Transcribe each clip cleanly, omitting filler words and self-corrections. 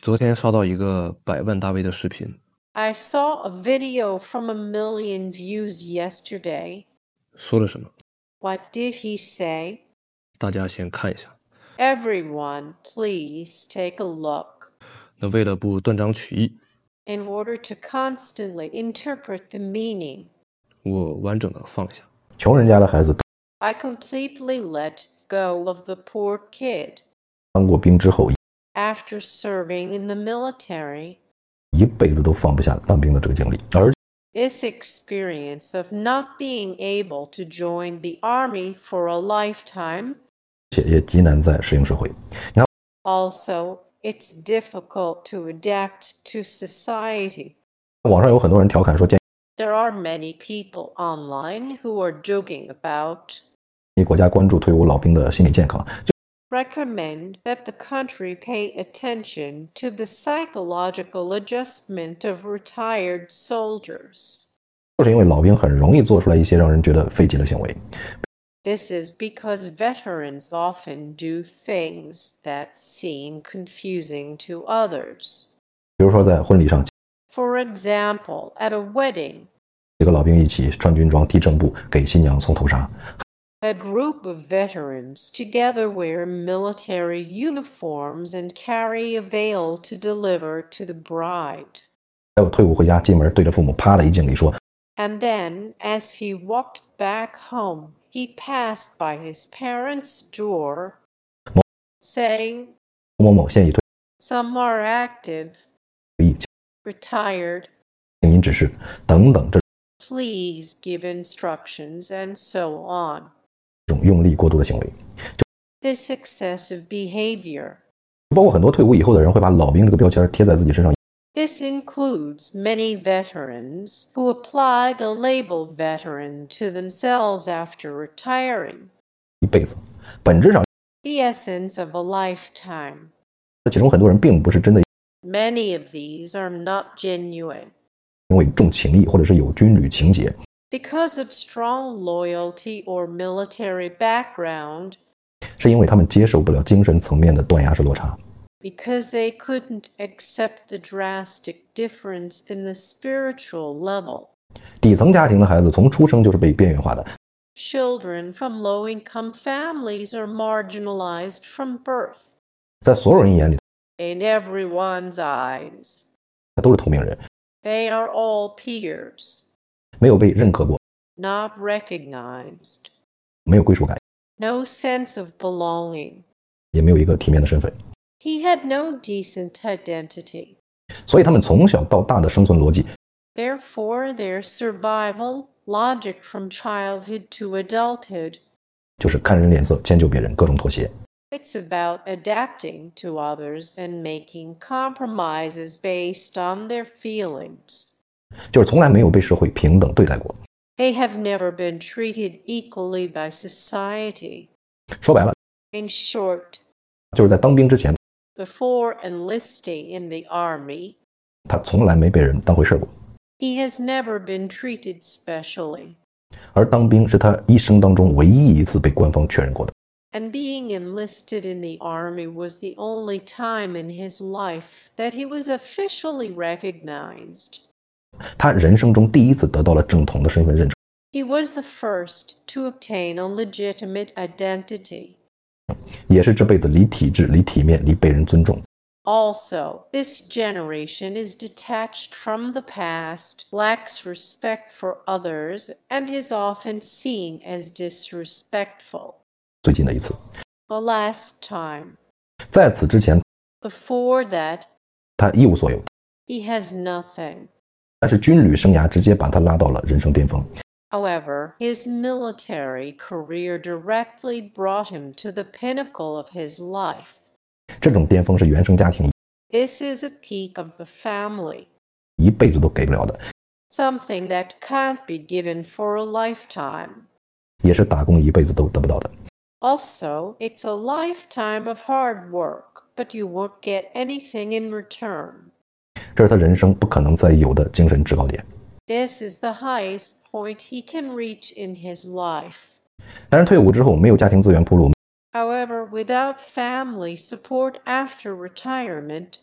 昨天刷到一个100万大 V 的视频， I saw a video from 1 million views yesterday. 说了什么？ What did he say? 大家先看一下。 Everyone, please take a look. 那为了不断章取义， In order to constantly interpret the meaning, 我完整的放一下。 穷人家的孩子 I completely let go of the poor kid. 当过兵之后， After serving in the military, 一辈子都放不下当兵的这个经历，而 this experience of not being able to join the army for a lifetime, 且也极难再适应社会。你看， also, it's difficult to adapt to society. 网上有很多人调侃说，建 There are many people online who are joking about 议国家关注退伍老兵的心理健康， recommend that the country pay attention to the psychological adjustment of retired soldiers. 就是因为老兵很容易做出来一些让人觉得费解的行为， This is because veterans often do things that seem confusing to others. 比如说在婚礼上， For example, at a wedding, 几个老兵一起穿军装踢正步，给新娘送头纱。 a group of veterans together wear military uniforms and carry a veil to deliver to the bride. 还有退伍回家进门对着父母啪的一敬礼说， And then, as he walked back home, he passed by his parents' door, saying, 某某现已退 "Some are active, 役， retired, 请您指示等等，这 please give instructions," and so on. 种用力过度的行为， This excessive behavior. 包括很多退伍以后的人会把老兵这个标签贴在自己身上， This includes many veterans who apply the label veteran to themselves after retiring. 一辈子。本质上， The essence of a lifetime. 其中很多人并不是真的 Many of these are not genuine. 因为重情义或者是有军旅情节， Because of strong loyalty or military background, 是因为他们接受不了精神层面的断崖式落差。 because they couldn't accept the drastic difference in the spiritual level. 底层家庭的孩子从出生就是被边缘化的， Children from low-income families are marginalized from birth. 在所有人眼里， In everyone's eyes, 他都是透明人， they are all peers, 没有被认可过， not recognized, 没有归属感， no sense of belonging. 也没有一个体面的身份， He had no decent identity. 所以他们从小到大的生存逻辑 Therefore, their survival, logic from childhood to adulthood, 就是看人脸色，迁就别人，各种妥协。 it's about adapting to others and making compromises based on their feelings. 就是从来没有被社会平等对待过。 They have never been treated equally by society. 说白了， In short, 就是在当兵之前， before enlisting in the army, 他从来没被人当回事过。 he has never been treated specially. 而当兵是他一生当中唯一一次被官方确认过的。 And being enlisted in the army was the only time in his life that he was officially recognized. 他人生中第一次得到了正统的身份认证， He was the first to obtain a legitimate identity. 也是这辈子离体制、离体面、离被人尊重， Also, this generation is detached from the past, lacks respect for others, and is often seen as disrespectful. 最近的一次。 The last time. 在此之前， Before that, 他一无所有， he has nothing. 但是军旅生涯直接把他拉到了人生巅峰。 However, his military career directly brought him to the pinnacle of his life. 这种巅峰是原生家庭 This is a peak of the family, 一辈子都给不了的， something that can't be given for a lifetime. 也是打工一辈子都得不到的。 Also, it's a lifetime of hard work, but you won't get anything in return. 这是他人生不可能再有的精神制高点。 This is the highest point he can reach in his life. 但是退伍之后没有家庭资源铺路， However, without family support after retirement,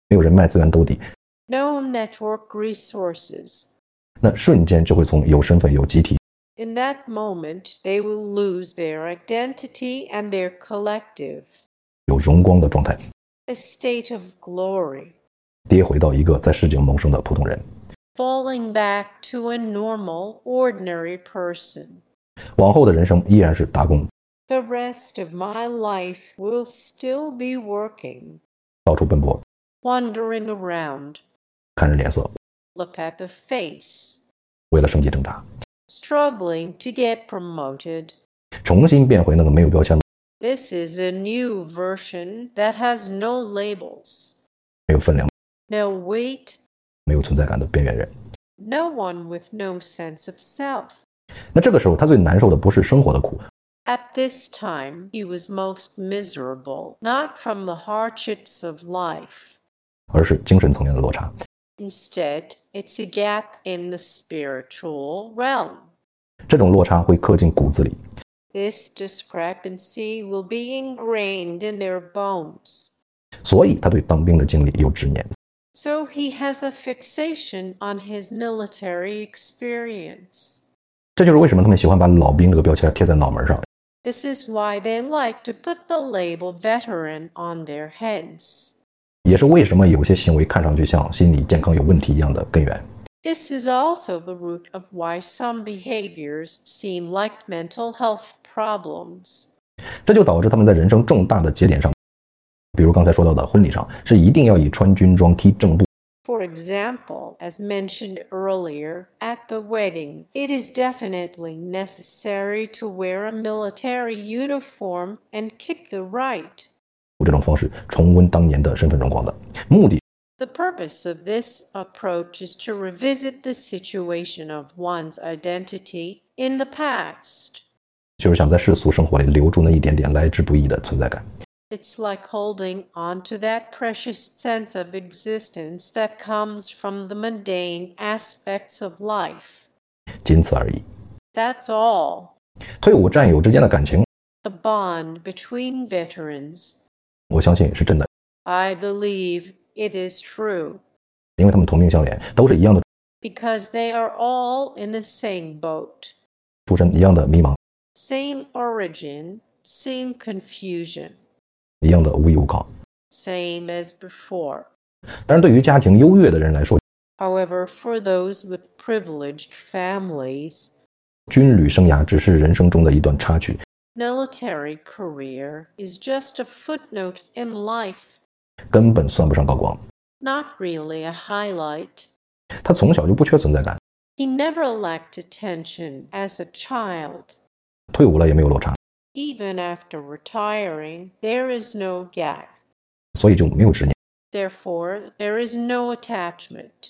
没有人脉资源兜底， no network resources. 那瞬间就会从有身份有集体 In that moment, they will lose their identity and their collective, 有荣光的状态， a state of glory, 跌回到一个在市井谋生的普通人。 falling back to a normal, ordinary person. 往后的人生依然是打工， The rest of my life will still be working, 到处奔波， wandering around, 看人脸色， look at the face, 为了升级挣扎， struggling to get promoted. 重新变回那个没有标签、 This is a new version that has no labels, 没有分量、 no weight, 没有存在感的边缘人。 no one with no sense of self. 那这个时候，他最难受的不是生活的苦， At this time, he was most miserable, not from the hardships of life. 而是精神层面的落差。 Instead, it's a gap in the spiritual realm. 这种落差会刻进骨子里， This discrepancy will be ingrained in their bones. 所以他对当兵的经历有执念。 So he has a fixation on his military experience. 这就是为什么他们喜欢把老兵这个标签贴在脑门上， This is why they like to put the label veteran on their heads. 也是为什么有些行为看上去像心理健康有问题一样的根源。 This is also the root of why some behaviors seem like mental health problems. 这就导致他们在人生重大的节点上，比如刚才说到的婚礼上，是一定要以穿军装踢正步， For example, as mentioned earlier, at the wedding, it is definitely necessary to wear a military uniform and kick the right. 这种方式重温当年的身份荣光的目的， The purpose of this approach is to revisit the situation of one's identity in the past. 就是想在世俗生活里留住那一点点来之不易的存在感。 It's like holding on to that precious sense of existence that comes from the mundane aspects of life. 仅此而已。 That's all. 退伍战友之间的感情， The bond between veterans. 我相信是真的， I believe it is true, 因为他们同命相连，都是一样的 because they are all in the same boat. 出身，一样的迷茫， Same origin, same confusion, 一样的无依无靠。 same as before. 但是对于家庭优越的人来说， However, for those with privileged families, 军旅生涯只是人生中的一段插曲， military career is just a footnote in life, 根本算不上高光。 not really a highlight. 他从小就不缺存在感， He never lacked attention as a child. 退伍了也没有落差， Even after retiring, there is no gap. 所以就没有执念。 Therefore, there is no attachment.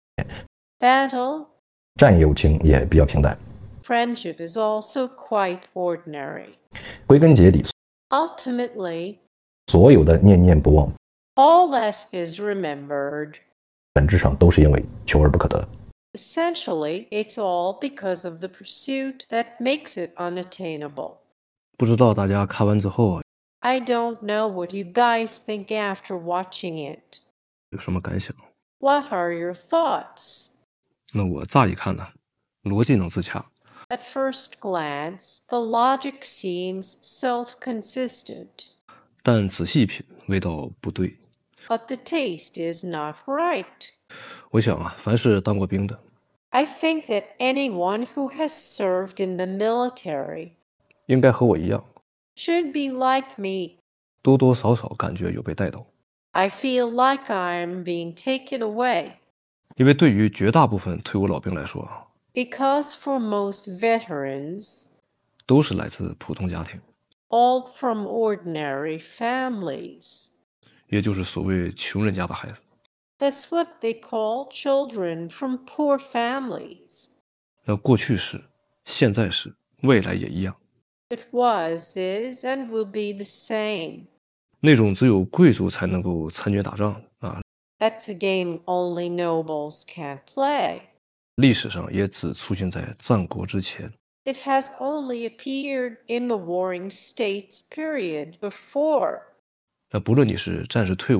Battle, 战友情也比较平淡， friendship is also quite ordinary. 归根结底， Ultimately, 所有的念念不忘， all that is remembered. 本质上都是因为求而不可得。 Essentially, it's all because of the pursuit that makes it unattainable. 不知道大家看完之后啊， I don't know what you guys think after watching it. 有什么感想？ What are your thoughts? 那我乍一看呢，逻辑能自洽， At first glance, the logic seems self-consistent, 但仔细品，味道不对。 but the taste is not right. 我想啊，凡是当过兵的， I think that anyone who has served in the military 应该和我一样， should be like me. 多多少少感觉有被带到。 I feel like I'm being taken away, 因为对于绝大部分退伍老兵来说啊， because for most veterans, 都是来自普通家庭， all from ordinary families. 也就是所谓穷人家的孩子。 That's what they call children from poor families. 那过去是，现在是，未来也一样。 It was, is, and will be the same. 那种只有贵族才能够参军打仗啊， That's a game only nobles can play. 历史上也只出现在战国之前。 It has only appeared in the warring states period before. 那不论你是战士退伍，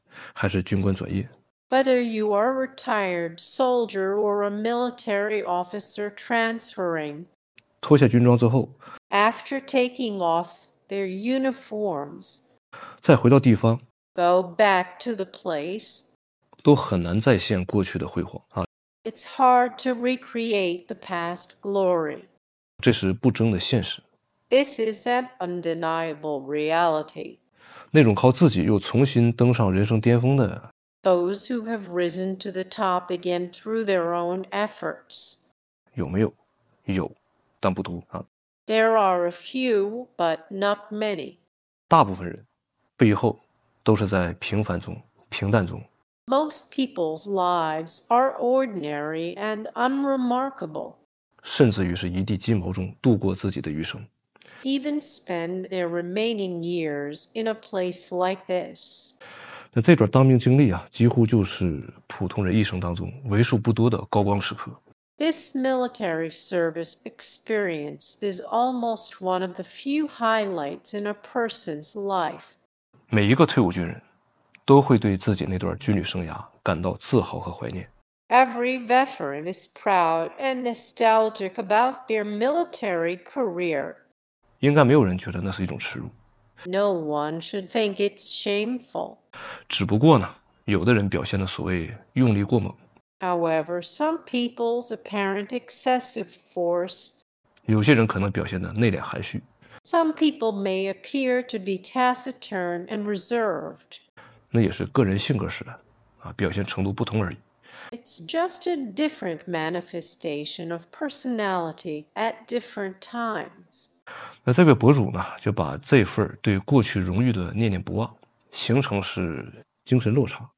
还是军官转业。 Whether you are a retired soldier or a military officer transferring, 脱下军装之后， after taking off their uniforms, 再回到地方， go back to the place, 都很难再现过去的辉煌啊！ it's hard to recreate the past glory. 这是不争的现实。 This is an undeniable reality. 那种靠自己又重新登上人生巅峰的， Those who have risen to the top again through their own efforts. 有没有？有，但不多啊。 There are a few, but not many. 大部分人背后都是在平凡中、平淡中， Most people's lives are ordinary and unremarkable, 甚至于是一地鸡毛中度过自己的余生。 even spend their remaining years in a place like this. 那这段当兵经历啊，几乎就是普通人一生当中为数不多的高光时刻。 This military service experience is almost one of the few highlights in a person's life. 每一个退伍军人都会对自己那段军旅生涯感到自豪和怀念。 Every veteran is proud and nostalgic about their military career. 应该没有人觉得那是一种耻辱。 No one should think it's shameful. 只不过呢，有的人表现的所谓用力过猛， However, some people's apparent excessive force, 有些人可能表现的内敛含蓄， some people may appear to be taciturn and reserved. 那也是个人性格使然啊，表现程度不同而已。 It's just a different manifestation of personality at different times. 那这位博主呢，就把这份对过去荣誉的念念不忘，形成是精神落差。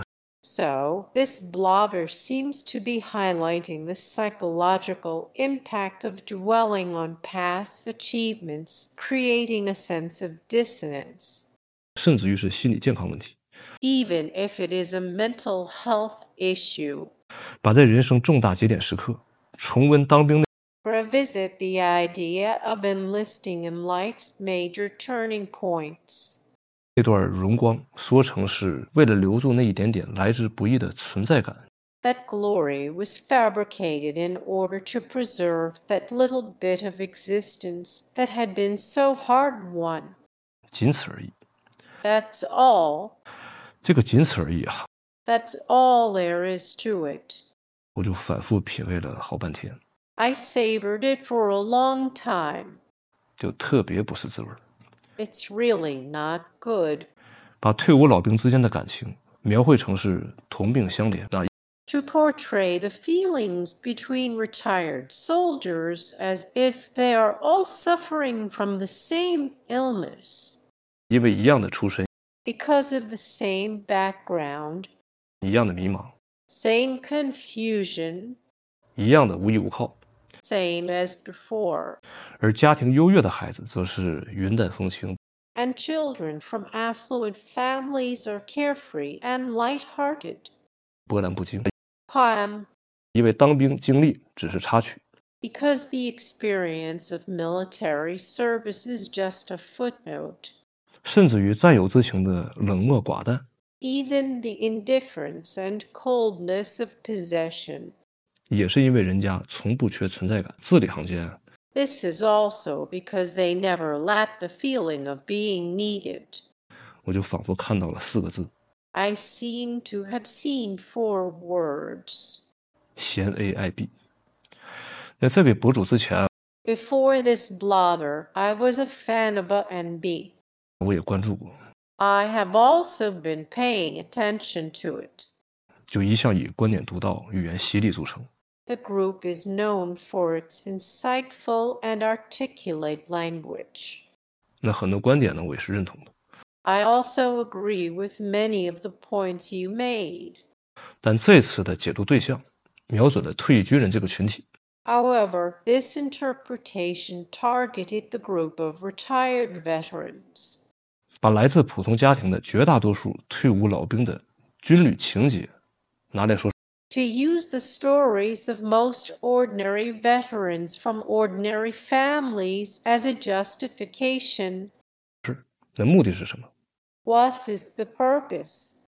So, this blogger seems to be highlighting the psychological impact of dwelling on past achievements, creating a sense of dissonance, 甚至于是心理健康问题， even if it is a mental health issue. 把在人生重大节点时刻重温当兵的 Revisit the idea of enlisting in life's major turning points. 那段荣光说成是为了留住那一点点来之不易的存在感， That glory was fabricated in order to preserve that little bit of existence that had been so hard won. 仅此而已。 That's all. 这个仅此而已啊， That's all there is to it. 我就反复品味了好半天， I savored it for a long time. 就特别不是滋味。 It's really not good. 把退伍老兵之间的感情描绘成是同病相怜啊， To portray the feelings between retired soldiers as if they are all suffering from the same illness, 因为一样的出身， because of the same background, 一样的迷茫， same confusion, 一样的无依无靠， same as before, 而家庭优越的孩子则是云淡风轻， and children from affluent families are carefree and light-hearted, 波澜不惊。 calm, 因为当兵经历只是插曲， because the experience of military service is just a footnote. 甚至于战友之情的冷漠寡淡， Even the indifference and coldness of possession. 也是因为人家从不缺存在感，字里行间 This is also because they never lack the feeling of being needed. 我就仿佛看到了4个字： I seem to have seen 4 words. 贤 A 爱 B。那这位博主之前 Before this blogger, I was a fan of A&B. 我也关注过， I have also been paying attention to it. 就一向以观点独到、语言犀利著称。 The group is known for its insightful and articulate language. 那很多观点呢，我也是认同的。 I also agree with many of the points you made. 但这次的解读对象瞄准了退役军人这个群体， However, this interpretation targeted the group of retired veterans. 把来自普通家庭的绝大多数退伍老兵的军旅情节拿来说， To use the stories of most ordinary veterans from ordinary families as a justification. 那目的是什么？ What is the purpose?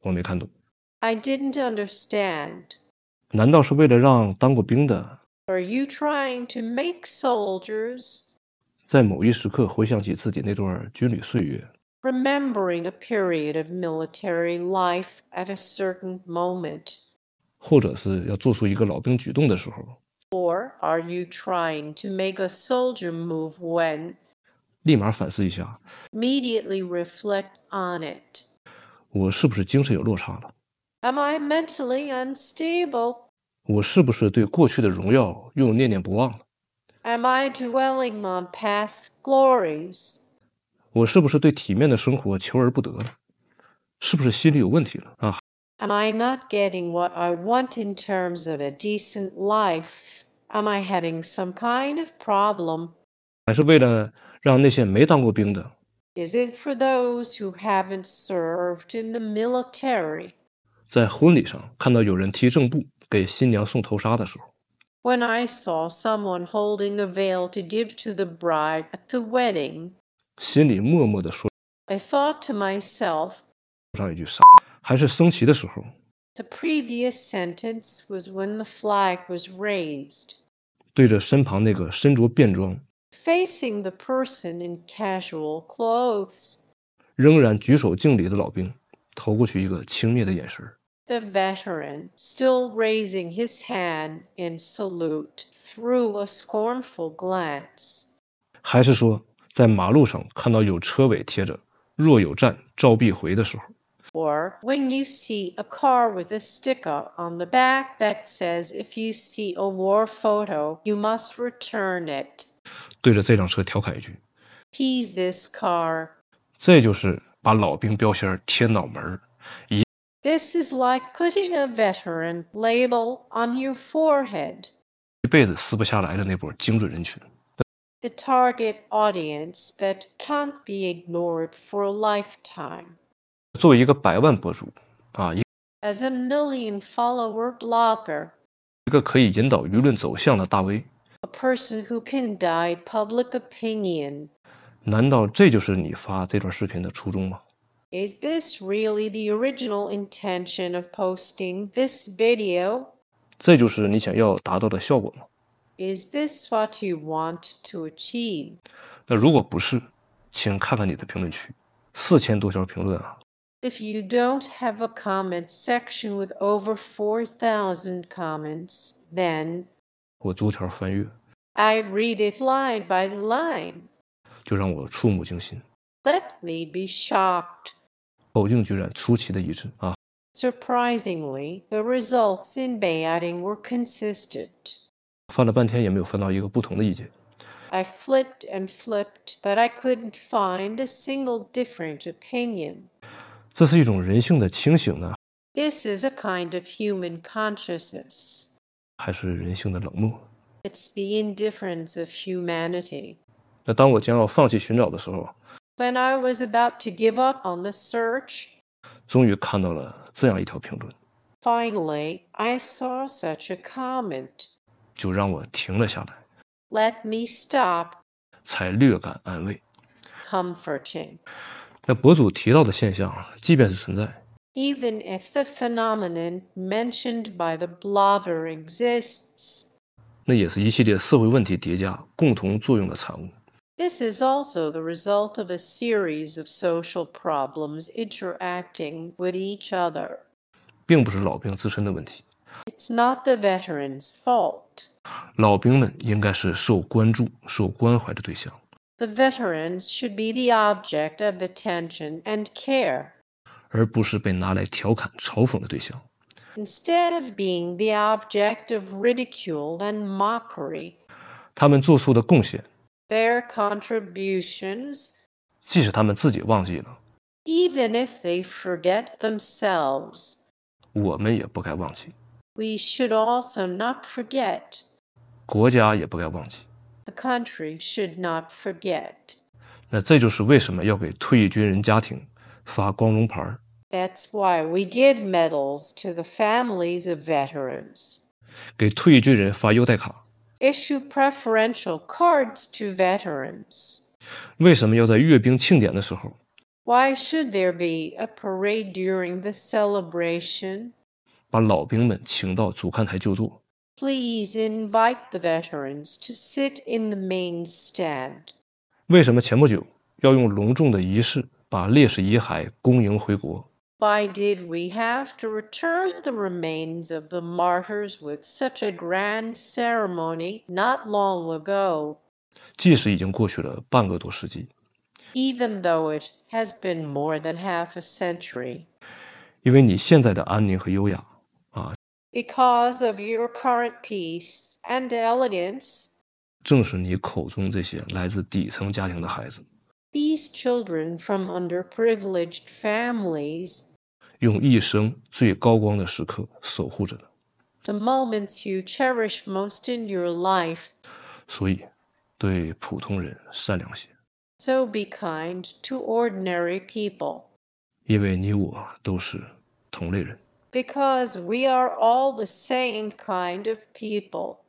我没看懂。 I didn't understand. 难道是为了让当过兵的 Are you trying to make soldiers, 在某一时刻回想起自己那段军旅岁月， remembering a period of military life at a certain moment? 或者是要做出一个老兵举动的时候， Or are you trying to make a soldier move when 立马反思一下， immediately reflect on it? 我是不是精神有落差了？ Am I mentally unstable? 我是不是对过去的荣耀又念念不忘了？ Am I dwelling on past glories? 我是不是对体面的生活求而不得了？是不是心里有问题了啊？ Am I not getting what I want in terms of a decent life? Am I having some kind of problem? 还是为了让那些没当过兵的， Is it for those who haven't served in the military? 在婚礼上看到有人提正布给新娘送头纱的时候， When I saw someone holding a veil to give to the bride at the wedding, 心里默默地说 I thought to myself, 上一句傻逼。还是升旗的时候， the previous sentence was when the flag was raised. 对着身旁那个身着便装、 Facing the person in casual clothes, 仍然举手敬礼的老兵，投过去一个轻蔑的眼神。 the veteran, still raising his hand in salute, threw a scornful glance. 还是说，在马路上看到有车尾贴着"若有战，召必回"的时候， Or when you see a car with a sticker on the back that says if you see a war photo, you must return it. 对着这辆车调侃一句， Tease this car. 这就是把老兵标签贴脑门儿， This is like putting a veteran label on your forehead. 一辈子撕不下来的那波精准人群。 The target audience that can't be ignored for a lifetime. 作为一个100万博主啊，一 As a million follower blogger, 个可以引导舆论走向的大 V， a person who can guide public opinion. 难道这就是你发这段视频的初衷吗？ Is this really the original intention of posting this video? 这就是你想要达到的效果吗？ Is this what you want to achieve? 那如果不是，请看看你的评论区，4000多条评论啊， If you don't have a comment section with over 4,000 comments, then 我逐条翻阅， I read it line by line. 就让我触目惊心， Let me be shocked. 口径居然出奇的一致啊！ Surprisingly, the results in Beijing were consistent. 翻了半天也没有翻到一个不同的意见。 I flipped and flipped, but I couldn't find a single different opinion. 这是一种人性的清醒呢， This is a kind of human consciousness. 还是人性的冷漠？ It's the indifference of humanity. 那当我将要放弃寻找的时候， When I was about to give up on the search, 终于看到了这样一条评论， finally I saw such a comment. 就让我停了下来， Let me stop. 才略感安慰。 Comforting. 那博主提到的现象，即便是存在， Even if the phenomenon mentioned by the blogger exists, 那也是一系列社会问题叠加共同作用的产物。 this is also the result of a series of social problems interacting with each other. 并不是老兵自身的问题， It's not the veteran's fault. 老兵们应该是受关注、受关怀的对象， The veterans should be the object of attention and care, 而不是被拿来调侃、嘲讽的对象。 instead of being the object of ridicule and mockery. 他们做出的贡献， Their contributions, 即使他们自己忘记了， even if they forget themselves, 我们也不该忘记， we should also not forget. 国家也不该忘记。 The country should not forget. 那这就是为什么要给退役军人家庭发光荣牌， That's why we give medals to the families of veterans, 给退役军人发优待卡。 issue preferential cards to veterans. 为什么要在阅兵庆典的时候 Why should there be a parade during the celebration? 把老兵们请到主看台就坐。 Please invite the veterans to sit in the main stand. 为什么前不久要用隆重的仪式把烈士遗骸恭迎回国？ Why did we have to return the remains of the martyrs with such a grand ceremony not long ago, 即使已经过去了半个多世纪， even though it has been more than half a century? 因为你现在的安宁和优雅， Because of your current peace and elegance, 正是你口中这些来自底层家庭的孩子， these children from underprivileged families, 用一生最高光的时刻守护着的。 the moments you cherish most in your life, 所以，对普通人善良些， so be kind to ordinary people. 因为你我都是同类人。 Because we are all the same kind of people.